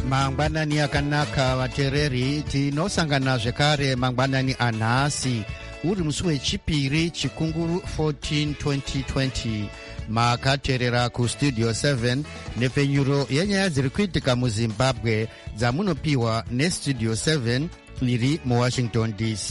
mangwanani akanaka vateereri, tinosangana zvekare mangwanani anhasi uri musi wechipiri chikunguru 14 2020. makateerera kustudio 7 nepfenyuro yenyaya dziri kuitika muzimbabwe dzamunopiwa nestudio 7 iri muwashington dc.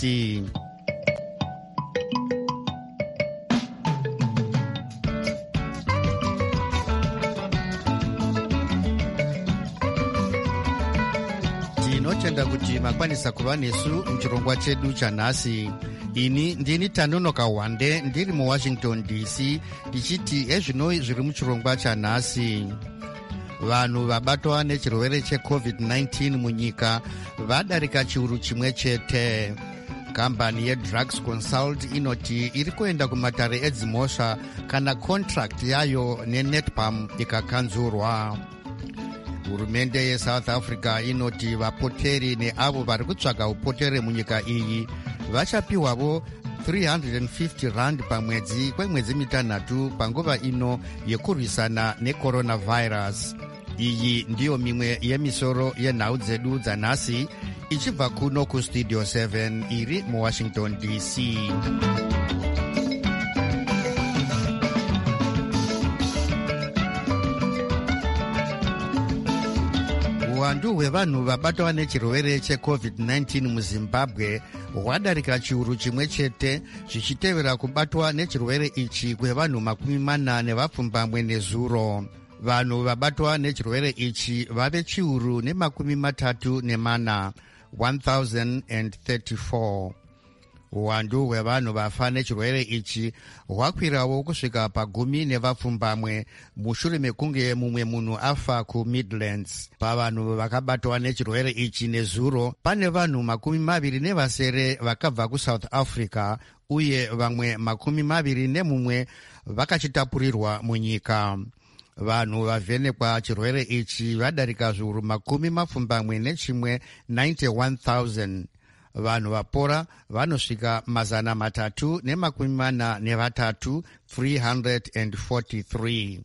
tinotenda kuti makwanisa kuva nesu muchirongwa chedu chanhasi. ini ndini Tanonoka Wande ndiri muwashington dc ndichiti ezvinoi zviri muchirongwa chanhasi. vanhu vabatwa nechirwere cheCovid-19 munyika vadarika chiuru chimwe chete. kambani yeDrugs Consult inoti iri kuenda kumatare edzimhosva kana contract yayo neNetpam ikakanzurwa. hurumende yeSouth Africa inoti vapoteri neavo vari kutsvaga upotere munyika iyi vachapiwavo 350 rand pamwedzi kwemwedzi mitanhatu panguva ino yekurwisana necoronavirus. iyi ndiyo mimwe yemisoro yenhau dzedu dzanhasi ichibva kuno kustudio 7 iri muwashington dc. uwandu hwevanhu vabatwa nechirwere cheCovid-19 muzimbabwe hwadarika chiuru chimwe chete, zvichitevera kubatwa nechirwere ichi kwevanhu 40 vapfumbamwe nezuro. vanhu vabatwa nechirwere ichi vave chiuru ne34 1034. uwandu hwevanhu vafa nechirwere ichi hwakwirawo kusvika pagumi nevapfumbamwe mushure mekunge mumwe munhu afa kuMidlands. pavanhu vakabatwa nechirwere ichi nezuro pane vanhu 27 vakabva kuSouth Africa uye vamwe 21 vakachitapurirwa munyika. vanhu vavhenekwa chirwere ichi vadarika zviuru 91,000. vanhu vapora vanosvika 343 343.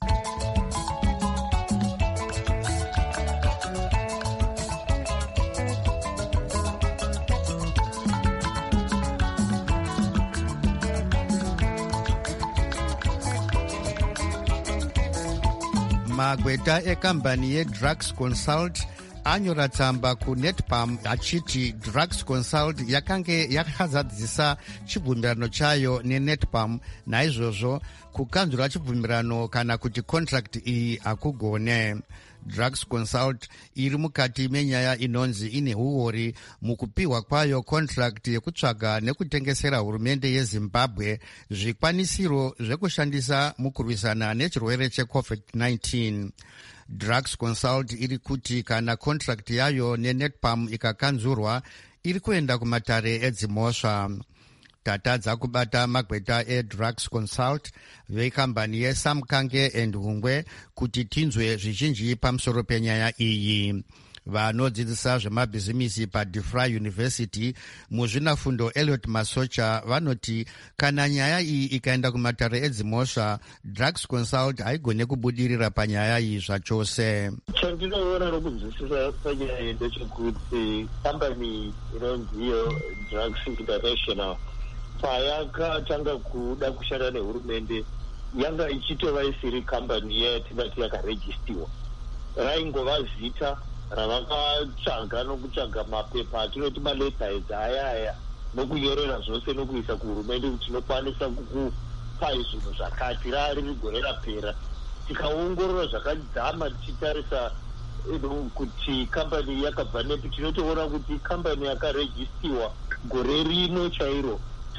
magweta ekambani yeDrugs Consult anyora tsamba kuNetpam achiti Drugs Consult yakange yakazadzisa chibvumirano chayo neNetpam, naizvozvo kukanzura chibvumirano kana kuti contract iyi hakugone. Drugs Consult iri mukati menyaya inonzi ine huori mukupiwa kwayo contract yekutsvaga nekutengesera hurumende yeZimbabwe zvikwanisiro zvekushandisa mukurwisana nechirwere cheCovid-19. Drugs Consult iri kuti kana contract yayo neNetpam ikakanzurwa iri kuenda kumatare edzimhosva. tatadza kubata magweta eDrugs Consult vekambani yeSamkange and Hungwe kuti tinzwe zvizhinji pamusoro penyaya iyi. vanodzidzisa zvemabhizimisi paDeFry University muzvinafundo Elliot Masocha vanoti kana nyaya iyi ikaenda kumatare edzimhosva Drugs Consult haigone kubudirira panyaya iyi zvachose. chandinoona nokunzwisisa panyaya iyi ndechekuti kambani inonziyo Drugs International payakatanga kuda kushanda nehurumende yanga ichitova isiri kambani yatingati yakarejistiwa. raingova zita ravakatsvaga nokutsvaga mapepa atinoti maletterheads ayaya nokunyorera zvose nokuisa kuhurumende kuti tinokwanisa kukupai zvinhu zvakati. rari rigore rapera tikaongorora zvakadzama tichitarisa kuti kambani yakabva nepi, tinotoona kuti kambani yakarejistiwa gore rino chairo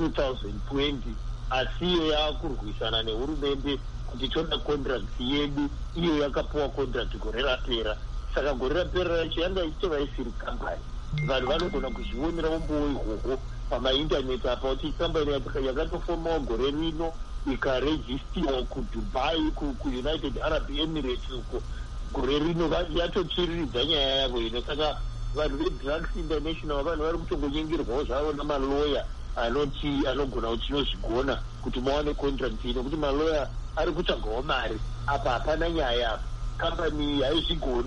2020 asi iyo yaakurwisana nehurumende kuti toda contract yedu, iyo yakapuwa contract gore rapera. saka gore rapera racho yanga ichitova isiri kambani. vanhu vanogona kuzvionera umbowo ihwohwo pamaindaneti apa kuti kambani yakatofomawo gore rino ikarejistiwa kuDubai kuUnited Arab Emirates uko gore rino yatotsviriridza nyaya yavo ino. saka vanhu veDrugs International vanhu vari kutongonyengerwawo zvavo namaloya anogona kuti tinozvigona kuti mawane contract ino, kuti maloya ari kutsvagawo mari apa hapana nyaya apa. kambani haizvigoni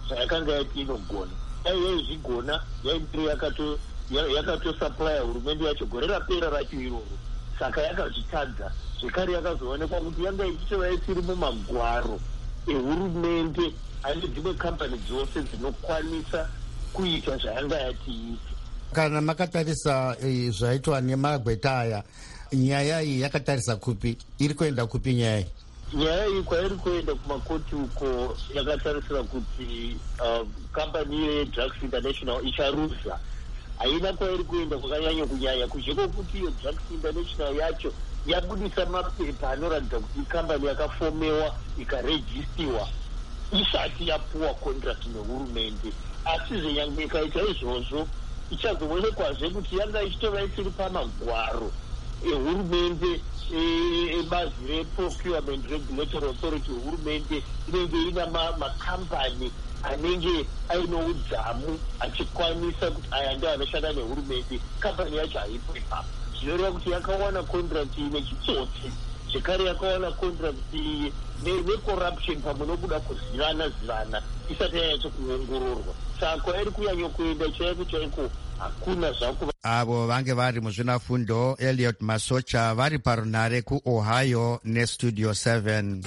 zvayakanga yati inogona. Dai yaizvigona yainge yakatosuplya hurumende yacho gore rapera racho iroro. Saka yakazvitadza zvekare yakazoonekwa kuti yanga ichitova isiri mumagwaro ehurumende ane dzimwe kambani dzose dzinokwanisa kuita zvayanga yati iti. Kana makatarisa zvaitwa nemagweta aya, nyaya iyi yakatarisa kupi? Iri kuenda kupi nyaya iyi? Nyaya iyi kwairi kuenda kumakoti uko yakatarisira kuti kambani yeDrugs International icharuza. Haina kwairi kuenda kwakanyanya kunyanya kunzveko kuti iyo Drugs International yacho yabudisa mapepa anoratidza kuti ikambani yakafomewa ikarejistiwa isati yapuwa contract nehurumende. Asi zvenyangwe ikaita izvozvo ichazoonekazve kuti yanga ichitova isiri pamagwaro ehurumende ebazi reprocurement regulatory authority hurumende inenge ina makambani anenge aine udzamu achikwanisa kuti aya ndio anoshanda nehurumende. Kambani yacho haipo ipapo, zvinoreva kuti yakawana contract nechitsotsi, zvekare yakawana contract necorruption pamwe nokuda kuzivana isati yanyatso kuongororwa. Saka kwairi kunyanya kuenda chaiko hakuna zvako. Avo vange vari muzvinafundo Elliot Masocha vari parunare kuOhio neStudio 7.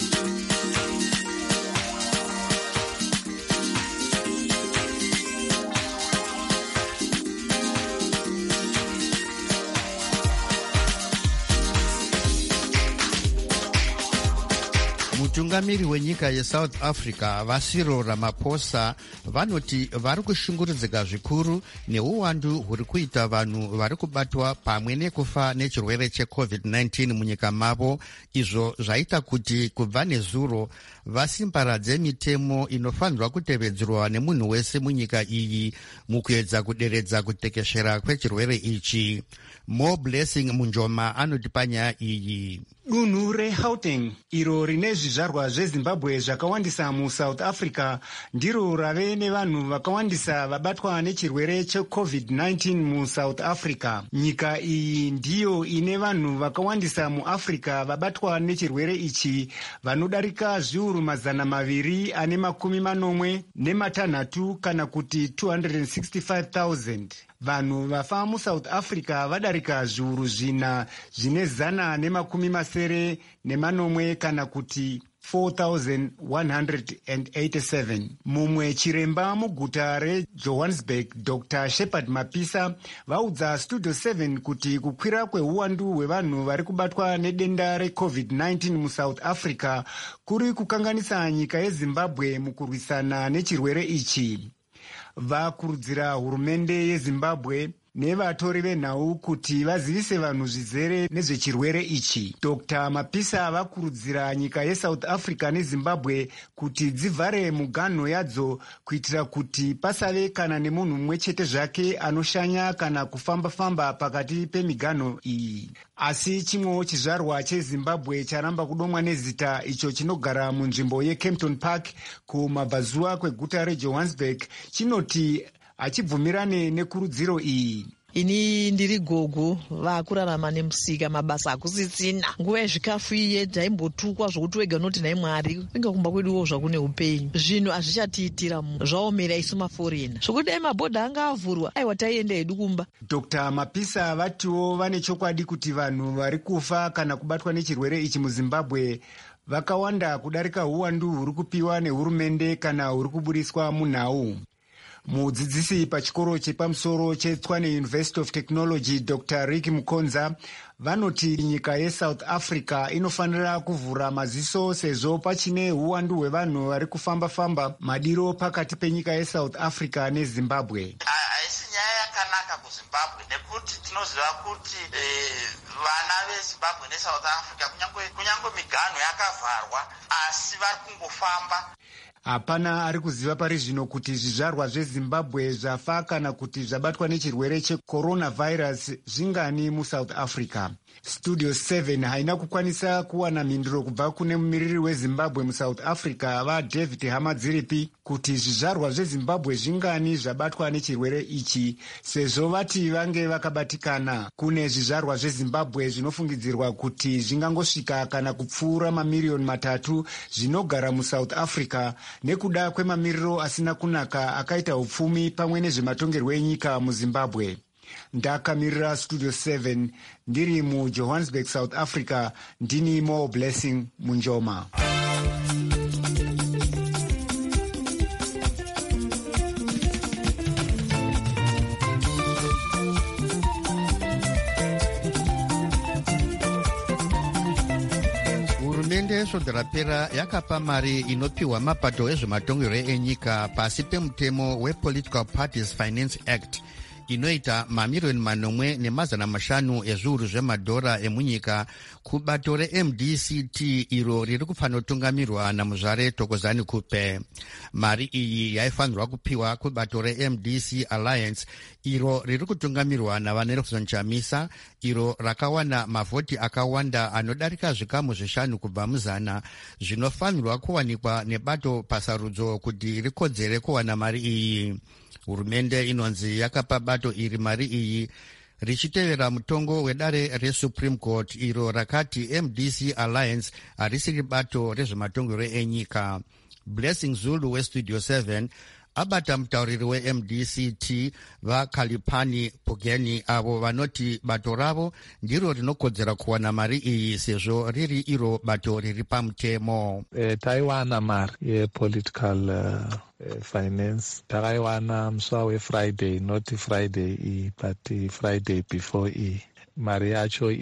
Mutungamiri wenyika yeSouth Africa Vasiro Ramaphosa vanoti vari kushungurudzika zvikuru neuwandu huri kuita vanhu vari kubatwa pamwe nekufa nechirwere cheCovid-19 munyika mavo, izvo zvaita kuti kubva nezuro vasimbaradze mitemo inofanirwa kutevedzerwa nemunhu wese munyika iyi mukuedza kuderedza kutekeshera kwechirwere ichi. Mo Blessing Munjoma anoti panyaya iyi. Dunhu reGauteng iro rine zvizvarwa zveZimbabwe zvakawandisa muSouth Africa ndiro rave nevanhu vakawandisa vabatwa nechirwere cheCovid-19 muSouth Africa. Nyika iyi ndiyo ine vanhu vakawandisa muAfrica vabatwa nechirwere ichi, vanodarika zviuru 246 kana kuti 265,000. Vanhu vafa muSouth Africa vadarika zviuru 480 kana kuti 4,187. Mumwe chiremba muguta reJohannesburg, Dr. Shepard Mapisa, vaudza Studio 7 kuti kukwira kweuwandu hwevanhu vari kubatwa nedenda reCovid-19 muSouth Africa kuri kukanganisa nyika yeZimbabwe mukurwisana nechirwere ichi. Vakurudzira hurumende yeZimbabwe nevatori venhau kuti vazivise vanhu zvizere nezvechirwere ichi. Dr. Mapisa vakurudzira nyika yeSouth Africa neZimbabwe kuti dzivhare muganho yadzo kuitira kuti pasave kana nemunhu mumwe chete zvake anoshanya kana kufamba-famba pakati pemiganho iyi. Asi chimwewo chizvarwa cheZimbabwe charamba kudomwa nezita icho chinogara munzvimbo yeKempton Park kumabvazuva kweguta reJohannesburg chinoti hachibvumirane nekurudziro iyi. Ini ndiri gogo vakurarama nemusika, mabasa akusisina. Nguva yezvikafu iye taimbotukwa zvokuti wega unoti nai Mwari inga kumba kweduwo zvakune upenyu. Zvinhu hazvichatiitira zvaomera isu maforena zvokuti dai mabhodha anga avhurwa aiwa taienda hedu kumba. Dr. Mapisa vatiwo vane chokwadi kuti vanhu vari kufa kana kubatwa nechirwere ichi muZimbabwe vakawanda kudarika uwandu huri kupiwa nehurumende kana huri kubudiswa munhau. Mudzidzisi pachikoro chepamusoro cheTshwane University of Technology, Dr. Rick Mukonza, vanoti nyika yeSouth Africa inofanira kuvhura maziso sezvo pachine uwandu hwevanhu vari kufamba-famba madiro pakati penyika yeSouth Africa neZimbabwe. Haisi nyaya yakanaka kuZimbabwe nekuti tinoziva kuti vana veZimbabwe neSouth Africa kunyangwe miganho yakavharwa asi vari kungofamba. Hapana ari kuziva pari zvino kuti zvizvarwa zveZimbabwe zvafa kana kuti zvabatwa nechirwere checoronavirus zvingani muSouth Africa. Studio 7 haina kukwanisa kuwana mhinduro kubva kune mumiriri weZimbabwe muSouth Africa vaDavid Hamadziripi kuti zvizvarwa zveZimbabwe zvingani zvabatwa nechirwere ichi, sezvo vati vange vakabatikana. Kune zvizvarwa zveZimbabwe zvinofungidzirwa kuti zvingangosvika kana kupfuura mamiriyoni 3 zvinogara muSouth Africa nekuda kwemamiriro asina kunaka akaita upfumi pamwe nezvematongerwo enyika muZimbabwe. Ndakamirira Studio 7 ndiri muJohannesburg, South Africa. Ndini Mo Blessing Munjoma. Hurumende yesvondo rapera yakapa mari inopiwa mapato ezvematongerwo enyika pasi pemutemo wePolitical Parties Finance Act inoita mamiriyoni 4.5 ezviuru zvemadhora emunyika kubato reMDCT iro riri kufanotungamirwa namuzvare Thokozani Kupe. Mari iyi yaifanirwa kupiwa kubato reMDC Alliance iro riri kutungamirwa naVaNelson Chamisa, iro rakawana mavhoti akawanda anodarika zvikamu 5 kubva muzana, zvinofanirwa kuwanikwa nebato pasarudzo kuti rikodzere kuwana mari iyi. Hurumende inonzi yakapa bato iri mari iyi richitevera mutongo wedare reSupreme Court iro rakati MDC Alliance harisiri bato rezvematongerwo enyika. Blessing Zulu weStudio 7 abata mutauriri weMDCT vaKhalipani Pugeni avo vanoti bato ravo ndiro rinokodzera kuwana mari iyi sezvo riri iro bato riri pamutemo. Taiwana mari yepolitical finance takaiwana musi weFriday, not Friday but Friday before mari yacho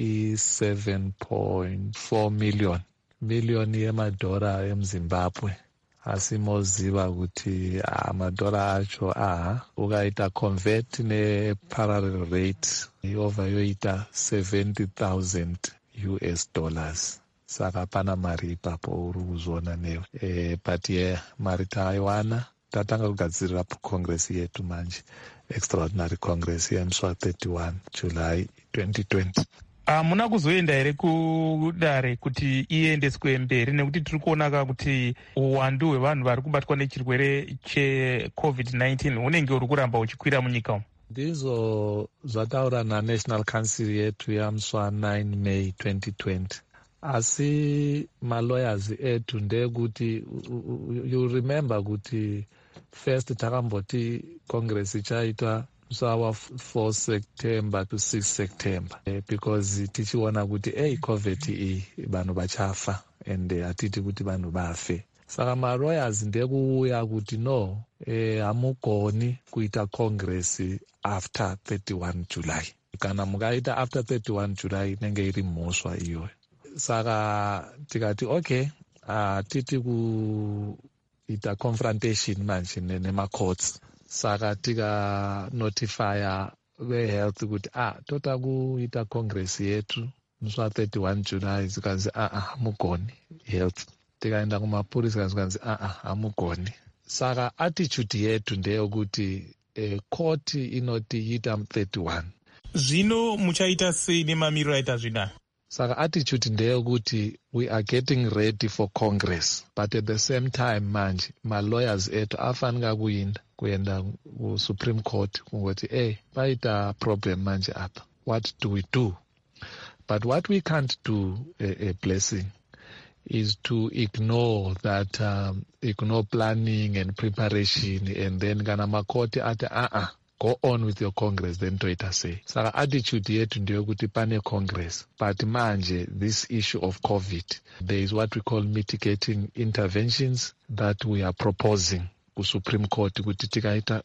7.4 million yemadhora emuZimbabwe. Asi moziva kuti madhora acho ukaita convert neparallel rate yobva yoita $70,000. Saka pana mari ipapo uri kuzviona newe. But mari taiwana tatanga kugadzirira congress yetu manje, extraordinary congress yemusi 31 July 2020. Muna kuzoenda here kudare kuti iendeswe mberi, nekuti tiri kuona kuti uwandu hwevanhu vari kubatwa nechirwere cheCovid-19 hunenge huri kuramba huchikwira munyika umu? Ndizvo zvataura naNational Council yetu yamusi 9 May 2020. Asi malawyers etu ndekuti you remember kuti first takamboti congress ichaitwa musawa 4 September to 6 September because tichiona kuti COVID iyi vanhu vachafa and hatiti kuti vanhu vafe. Saka malawyers ndekuuya kuti no, hamugoni kuita congress after 31 July. Kana mukaita after 31 July inenge iri mhosva iyoyo. Saka tikati okay, titi kuita confrontation manje nemacourts. Saka tika notifya vehealth kuti tota kuita congress yetu musi 31 July, zikanzi hamugoni health. Tikaenda kumapurisa zikanzi hamugoni. Saka attitude yetu ndeyekuti court inoti ita 31. Zvino muchaita sei nemamiriro aita zvina? Saka attitude ndeyekuti we are getting ready for congress, but at the same time manje malawyers etu afanika kuenda kuSupreme Court kungoti paita problem manje apa, what do we do? But what we can't do, a Blessing, is to ignore that, ignore planning and preparation, and then kana makoti ati go on with your congress, then toita say. Saka attitude yetu ndeyekuti pane congress, but manje this issue of COVID, there is what we call mitigating interventions that we are proposing ku Supreme Court kuti tikaita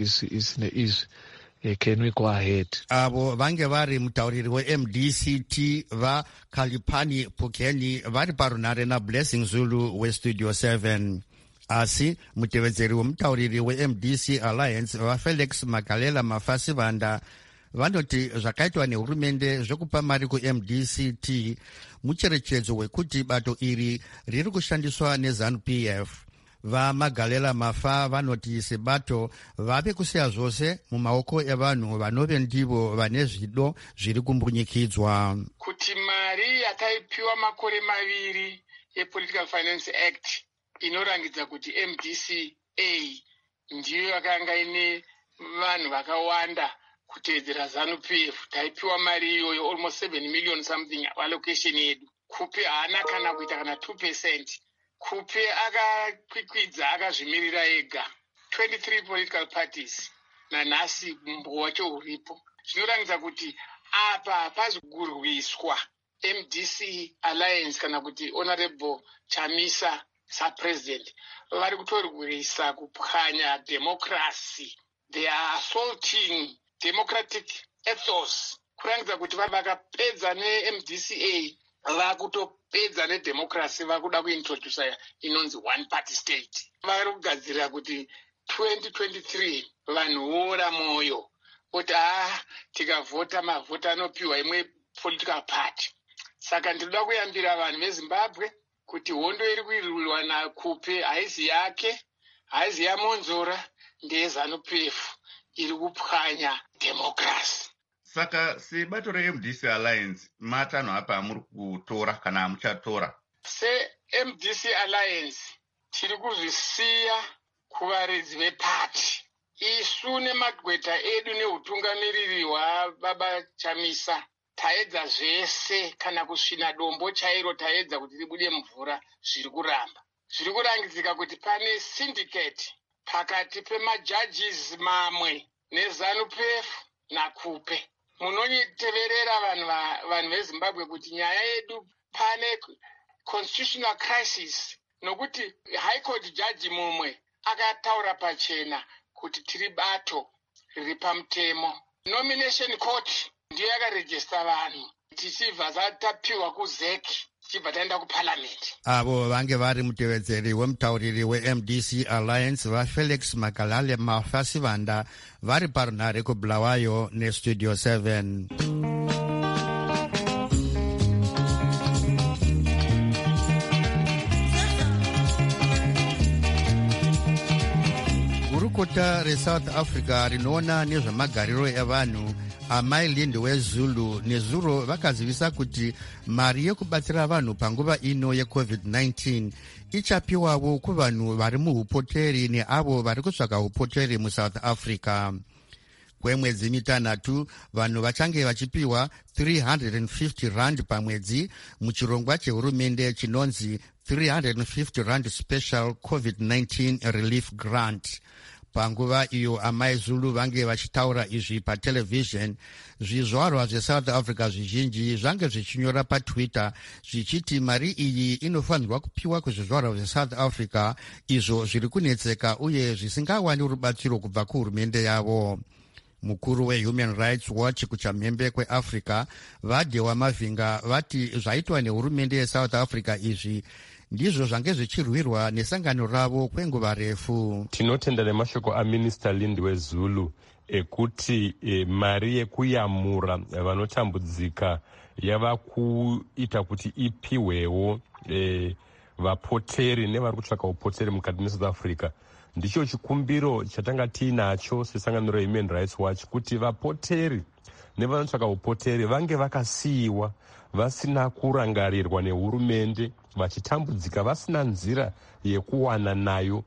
is can we go ahead. Avo vange vari mutauriri weMDCT vaKhalipani Pugeni vari parunare naBlessing Zulu weStudio 7. Asi mutevedzeri wemutauriri weMDC Alliance vaFelix Magalela Mafasivanda vanoti zvakaitwa nehurumende zvekupa mari kuMDCT mucherechedzo wekuti bato iri riri kushandiswa neZANU-PF. vamagalela mafa vanoti sebato vave kusiya zvose mumaoko evanhu vanove ndivo vane zvido zviri kumbunyikidzwa. Kuti mari yakaipiwa makore maviri yePolitical Finance Act inorangidza kuti MDCA ndiyo yakanga ine vanhu vakawanda kuteedzera ZANU-PF. Taipiwa mari iyoyo almost 7 million something allocation yedu. Kupe haana kana kuita kana 2%. Kupe akakwikwidza akazvimirira ega 23 political parties nanhasi mumbo wacho uripo. Zvinorangidza kuti apa hapazi kurwiswa MDC Alliance kana kuti Honorable Chamisa saPresident vari kutorwisa kupwanya democracy. They are assaulting democratic ethos. Kurangidza kuti vakapedza neMDCA vakutopedza nedemocracy, vakuda kuintroduce inonzi one party state. Vari kugadzirira kuti 2023 vanhu voora moyo kuti tikavhota mavhota anopiwa imwe political party. Saka ndinoda kuyambira vanhu veZimbabwe kuti hondo iri kuirwiwa naKupe haizi yake, haizi yaMonzora, ndeyezANU-PF iri kupwanya democracy. Saka sebato reMDC Alliance matanho apa amuri kutora kana amuchatora? SeMDC Alliance tiri kuzvisiya kuvaridzi vepati. Isu nemagweta edu neutungamiriri hwababa Chamisa taedza zvese, kana kusvina dombo chairo taedza kuti ribude mvura, zviri kuramba. Zviri kurangidzika kuti pane syndicate pakati pemajudges mamwe neZANU-PF naKupe. Munoniteverera vanhu veZimbabwe kuti nyaya yedu pane constitutional crisis, nokuti high court judge mumwe akataura pachena kuti tiri bato riri pamutemo. Nomination court ndiyo yakarejista vanhu tichibva tapiwa kuZEC tichibva taenda kuparliament. Avo vange vari mutevedzeri wemutauriri weMDC Alliance vaFelix Makalale Mafasivanda vari parunhare kuBulawayo neStudio 7. Gurukota reSouth Africa rinoona nezvemagariro evanhu amai Lindiwe Zulu nezuro vakazivisa kuti mari yekubatsira vanhu panguva ino yeCovid-19 ichapiwawo kuvanhu vari muupoteri neavo vari kutsvaka upoteri muSouth Africa. Kwemwedzi mitanhatu vanhu vachange vachipiwa 350 rand pamwedzi muchirongwa chehurumende chinonzi 350 rand Special COVID-19 Relief Grant. Panguva iyo amai Zulu vange vachitaura izvi patelevision, zvizvarwa zveSouth Africa zvizhinji zvange zvichinyora paTwitter zvichiti mari iyi inofanirwa kupiwa kuzvizvarwa zveSouth Africa izvo zviri kunetseka uye zvisingawani rubatsiro kubva kuhurumende yavo. Mukuru weHuman Rights Watch kuchamhembe kweAfrica Vadewa Mavhinga vati zvaitwa nehurumende yeSouth Africa izvi ndizvo zvange zvichirwirwa nesangano ravo kwenguva refu. Tinotenda nemashoko aMinista Lindiwe Zulu ekuti mari yekuyamura vanotambudzika yava kuita kuti ipiwewo vapoteri nevari kutsvaka upoteri mukati meSouth Africa. Ndicho chikumbiro chatanga tiinacho sesangano reHuman Rights Watch kuti vapoteri nevanotsvaka upoteri vange vakasiyiwa vasina kurangarirwa nehurumende, vachitambudzika vasina nzira yekuwana nayo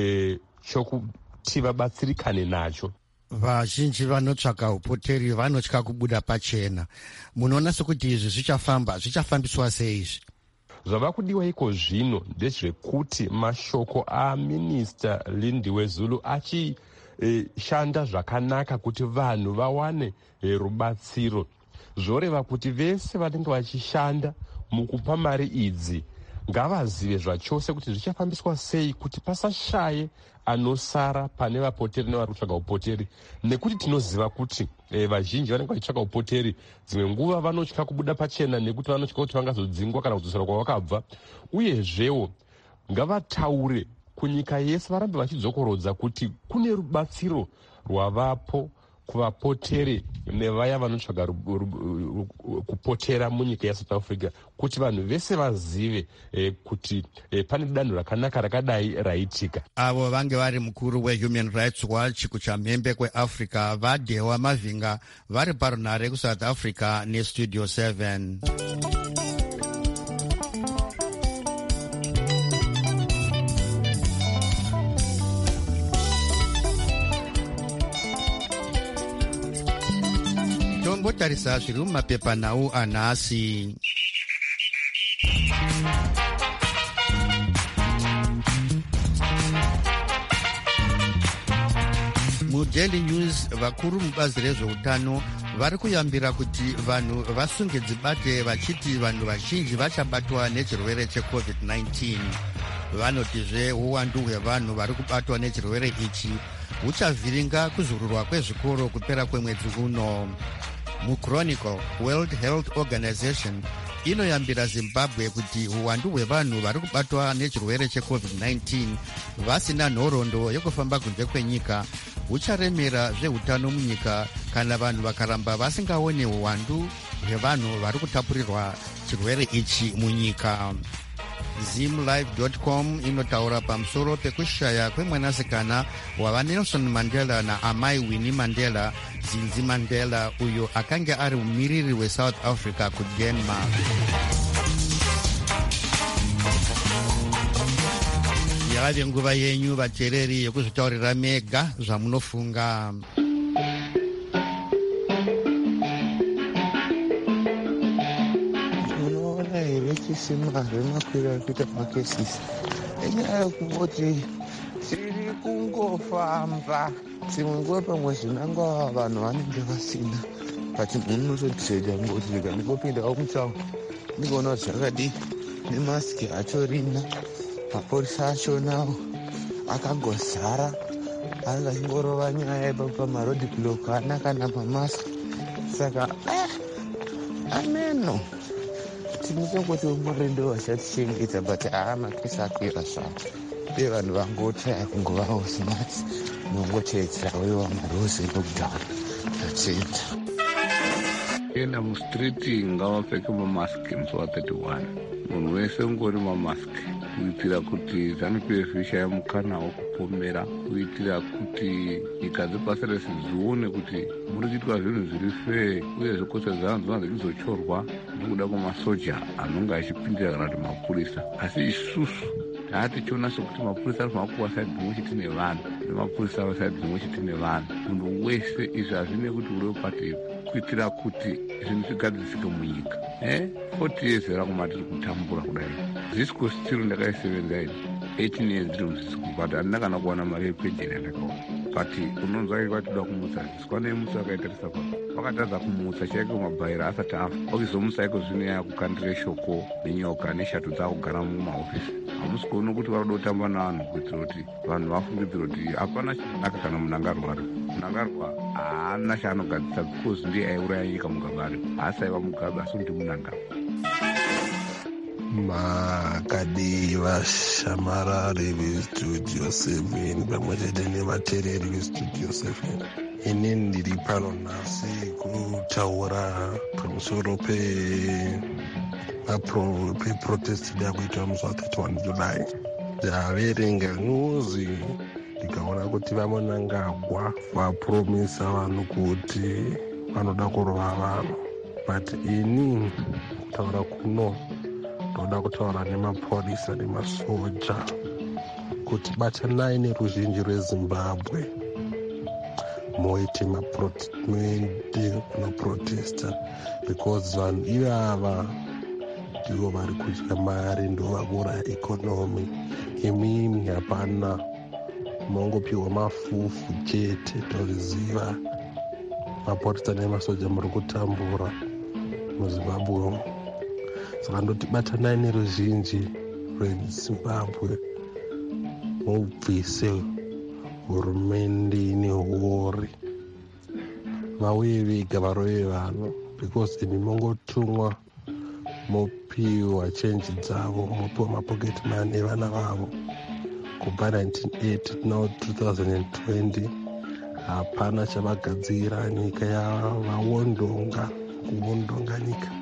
chokuti vabatsirikane nacho. Vazhinji vanotsvaka upoteri vanotya kubuda pachena. Munoona sekuti izvi zvichafambiswa sei izvi? Zvava kudiwa iko zvino ndezvekuti mashoko aMinista Lindiwe Zulu achishanda zvakanaka kuti vanhu vawane rubatsiro. Zvoreva kuti vese vanenge vachishanda mukupa mari idzi ngavazive zvachose kuti zvichafambiswa sei kuti pasashaye anosara pane vapoteri nevari kutsvaga upoteri, nekuti tinoziva kuti vazhinji vanenge vachitsvaga upoteri dzimwe nguva vanotya kubuda pachena nekuti vanotya kuti vangazodzingwa kana kudzosera kwavakabva. Uyezvewo ngavataure kunyika yese, varambe vachidzokorodza kuti kune rubatsiro rwavapo kuvapotere nevaya vanotsvaga kupotera munyika yeSouth Africa, kuti vanhu vese vazive kuti pane danho rakanaka rakadai raitika. Avo vange vari mukuru weHuman Rights Watch kuchamhembe kweAfrica vaDhewa Mavhinga vari parunhare kuSouth Africa neStudio 7. Tombotarisa zviri mumapepanhau anhasi. MuDaily News vakuru mubazi rezveutano vari kuyambira kuti vanhu vasunge dzibate vachiti vanhu vazhinji vachabatwa nechirwere cheCovid-19. Vanotizve uwandu hwevanhu vari kubatwa nechirwere ichi huchavhiringa kuzururwa kwezvikoro kupera kwemwedzi uno. MuChronicle, World Health Organization inoyambira Zimbabwe kuti uwandu hwevanhu vari kubatwa nechirwere cheCovid-19 vasina nhoroondo yekufamba kunze kwenyika hucharemera zveutano munyika kana vanhu vakaramba vasingaone uwandu hwevanhu vari kutapurirwa chirwere ichi munyika. Zimlive.com inotaura pamusoro pekushaya kwemwanasikana wavaNelson Mandela naamai Winnie Mandela, Zinzi Mandela, uyo akanga ari mumiriri weSouth Africa kuDenmark. Yave nguva yenyu vateereri yekuzvitaurira mega zvamunofunga. Mari makwira kuita makesisi enyaya yekungoti tiri kungofamba dzimwe nguva pamwe zvinangwa vanhu vanenge vasina but munhu unotodhedha ngoti rega ndingopindawo mutsago ndingoona kuti zvakadii nemasiki atorina, maporisa achonawo akangozara anga achingorova nyaya ipapo pamarodhi block haana kana mamasiki. Saka ameno tinotongoti umwari ndo vachatichengeta but makesi akwira zvavo uye vanhu vangotaya kungovawo smart nongoteedzerawo marules elockdown. That's it. Enda mustriti ngavapfeke mamaski musi wa31, munhu wese ungori mamaski kuitira kuti ZANU-PF ishaya mukana wokupomera, kuitira kuti nyika dzepasi rese dzione kuti muri kuitwa zvinhu zviri fee, uye zvikotsa zvanhu dzona dzichizochorwa nekuda kwemasoja anonga achipindira kana kuti mapurisa. Asi isusu taatichiona sekuti mapurisa anofanira kuva saidi dzimwe chete nevanhu nemapurisa ava saidi dzimwe chete nevanhu. Munhu wese izvi hazvine kuti uri wepati, kuitira kuti zvinhu zvigadzisike munyika. 40 years rakuma tiri kutambura kudai. Zisco still ndakaisevenza ini 18 years ndiri muzisco, but handina kana kuwana mari yepenjeni yandakaona. But unonzwa vatoda kumutsa Zisco, anemusa akaitarisa papa vakatadza kumutsa chaiko mabhaira asati afa, okizomusaiko zvino yakukandire shoko nenyoka neshato dzakugara mumaofisi. Hamusi kuona kuti varoda kutamba navanhu kuitira kuti vanhu vafungidzira kuti hapana chinaka kana munhu angarwara. Munhu angarwa haana chaanogadzisa because ndiye aiuraya nyika mugabe ari, haasi aiva mugabe asi ndi munhu angarwa. Makadi vashamarari veStudio 7 pamwe chete nevateereri veStudio 7, ini ndiri pano nhasi kutaura pamusoro peprotest yakuitwa musi wa31 July. Ndaverenga nyuzi ndikaona kuti vamonangagwa vapromisa vanhu kuti vanoda kurova vanhu, but ini kutaura kuno ndoda kutaura nemapurisa nemasoja kuti batanai neruzhinji rweZimbabwe moite maprotesta, because vanhu ivava ndivo vari kudya mari, ndo vakuraya ikonomi. Imimi hapana, mongopiwa mafufu chete, toriziva mapurisa nemasoja muri kutambura muZimbabwe. Saka ndoti batanai neruzhinji rweZimbabwe mubvise hurumende nehori, vauye vega varove vanhu, because imi mongotumwa mopiwa chenji dzavo, mopiwa mapocket money evana vavo kubva 1980 now 2020. hapana chavagadzira. Nyika yavawondonga kuvondonga nyika.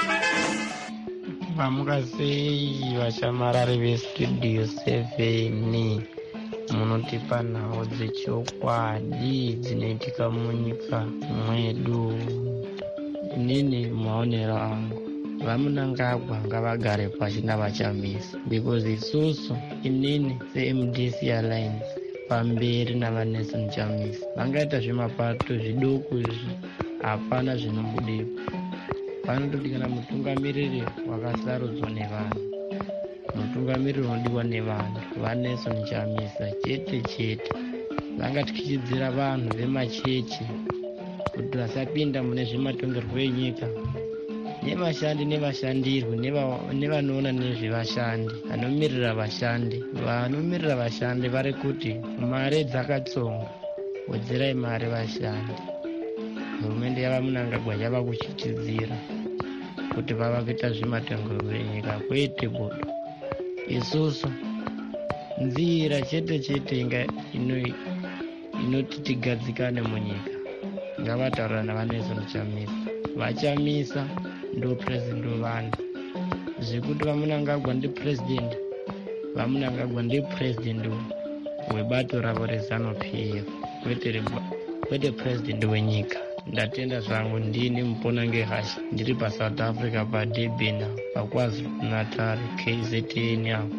Vamuka sei vashamarari vestudio 7 munotipa nhau dzechokwadi dzinoitika munyika mwedu. Inini maonero angu vamunangagwa ngavagare pashi navachamisa, because isusu inini seMDC Alliance pamberi navanelson chamisa vangaita zvimapato zviduku izvi hapana zvinobudepo. Panototi kana mutungamiriri wakasarudzwa nevanhu, mutungamiriri unodiwa nevanhu vaNelson Chamisa chete vangatyichidzira vanhu vemachechi kuti vasapinda mune zvimatongerwo enyika, nevashandi nevashandirwi nevanoona nezvevashandi, vanomiririra vashandi vari kuti mari dzakatsonga, wedzerai mari vashandi. Hurumende yavamunangagwa yava kuchitidzira kuti vava kuita zvimatongerwo enyika, kwete bodo. Isusu nzira chete inga inoti tigadzikane munyika ngavataurira navaNelson Chamisa. Vachamisa ndo president wovanhu, zvekuti vamunangagwa ndi president, vamunangagwa ndi president webato ravo reZANU-PF, kwete president wenyika. Ndatenda zvangu ndini Mupona Ngehashi ndiri paSouth Africa paDurban paKwaZulu Natal KZN yangu.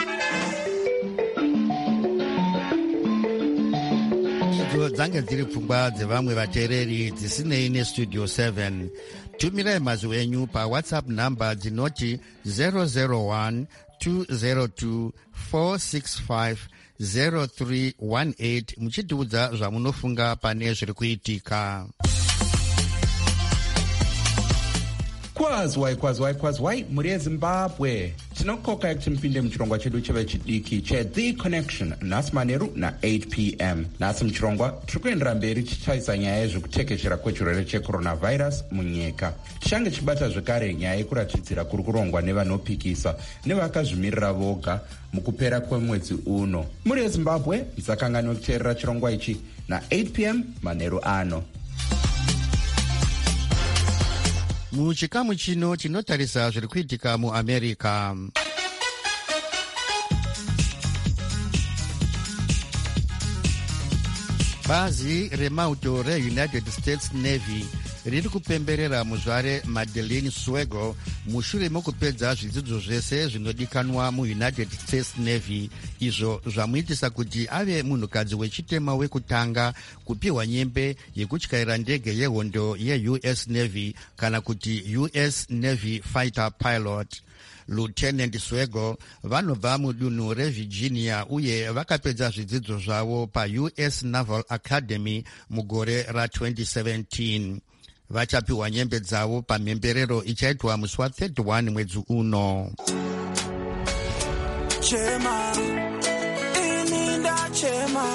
Dzange dziri pfungwa dzevamwe vateereri dzisinei nestudio 7. Tumirai mazwi enyu paWhatsApp namba dzinoti 001 202 465 0318 muchitiudza zvamunofunga pane zviri kuitika. Kwazwai muri yeZimbabwe. Tinokoka kuti mupinde muchirongwa chedu chevechidiki cheThe Connection nhasi manheru na8 p.m. Nhasi muchirongwa tiri kuendera mberi tichitaisa nyaya yezvekutekeshera kwechirwere checoronavirus munyika. Tichange tichibata zvekare nyaya yekuratidzira kuri kurongwa nevanopikisa nevakazvimirira voga mukupera kwemwedzi uno. Muri yeZimbabwe musakangani kuteerera chirongwa ichi na8 p.m. manheru ano. Muchikamu chino chinotarisa zviri kuitika muAmerica. Bazi remauto reUnited States Navy riri kupemberera muzvare Madeleine Swego mushure mokupedza zvidzidzo zvese zvinodikanwa muUnited States Navy, izvo zvamuitisa kuti ave munhukadzi wechitema wekutanga kupiwa nyembe yekutyaira ndege yehondo yeUS Navy kana kuti US Navy Fighter Pilot. Lieutenant Swego vanobva mudunhu reVirginia uye vakapedza zvidzidzo zvavo paUS Naval Academy mugore ra2017. Vachapiwa nyembe dzavo pamhemberero ichaitwa musi wa31 mwedzi uno. Chema, ininda chema.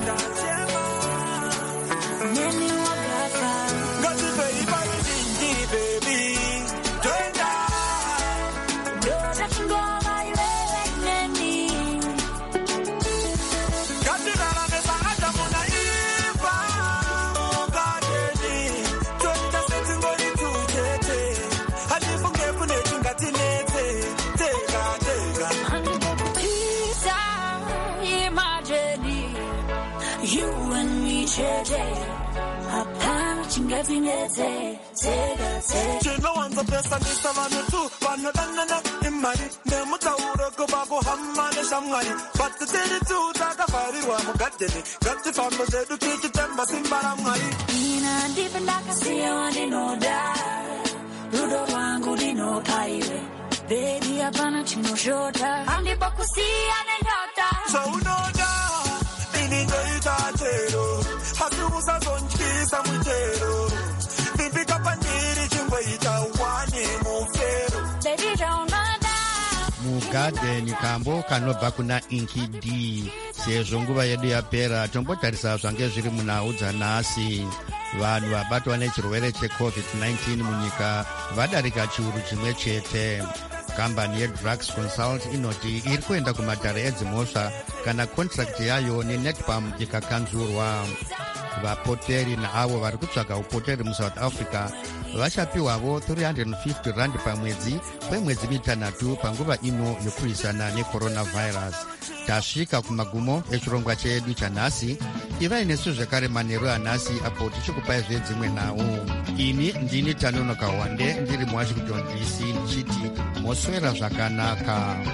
Chinowanza pesa nisa vanhu tu vanodanana imari nemutauro kuva kuhama neshamwari vatitiri tu takavharirwa mugadheni ngatifambe zvedu tichitemba simba ramwari. Ina ndipe ndakasiya wandinoda rudo rwangu rinopaiwe bebi hapana chinoshota handipa kusiya nendota zvaunoda ini ndoita chero hasi usazontyisa mutero ndipika pandiri chimboita wane mufero bebi zvaunada mugadheni kambo kanobva kuna Inky D. Sezvo nguva yedu yapera tombotarisa zvange zviri munhau dzanhasi. Vanhu vabatwa nechirwere cheCovid-19 munyika vadarika chiuru chimwe chete. Kambani yeDrugs Consult inoti iri kuenda kumadhare edzimhosva kana kontrakti yayo neNetpam ikakanzurwa. vapoteri naavo vari kutsvaga upoteri muSouth Africa vachapiwavo 350 rand pamwedzi kwemwedzi mitanhatu panguva ino yokurwisana necoronavirus. Tasvika kumagumo echirongwa chedu chanhasi. Ivai nesu zvekare manheru anhasi apo tichikupai zvedzimwe nhau. Ini ndini Tanonoka Wande ndiri muWashington DC ndichiti moswera zvakanaka.